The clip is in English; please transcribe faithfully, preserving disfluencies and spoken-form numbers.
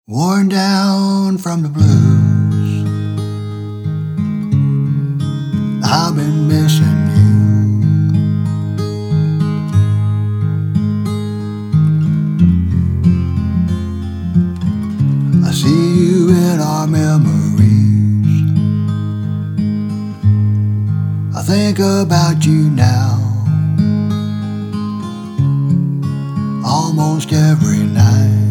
Worn down from the blues, I've been missing you. I see you in our memories. I think about you now, almost every night.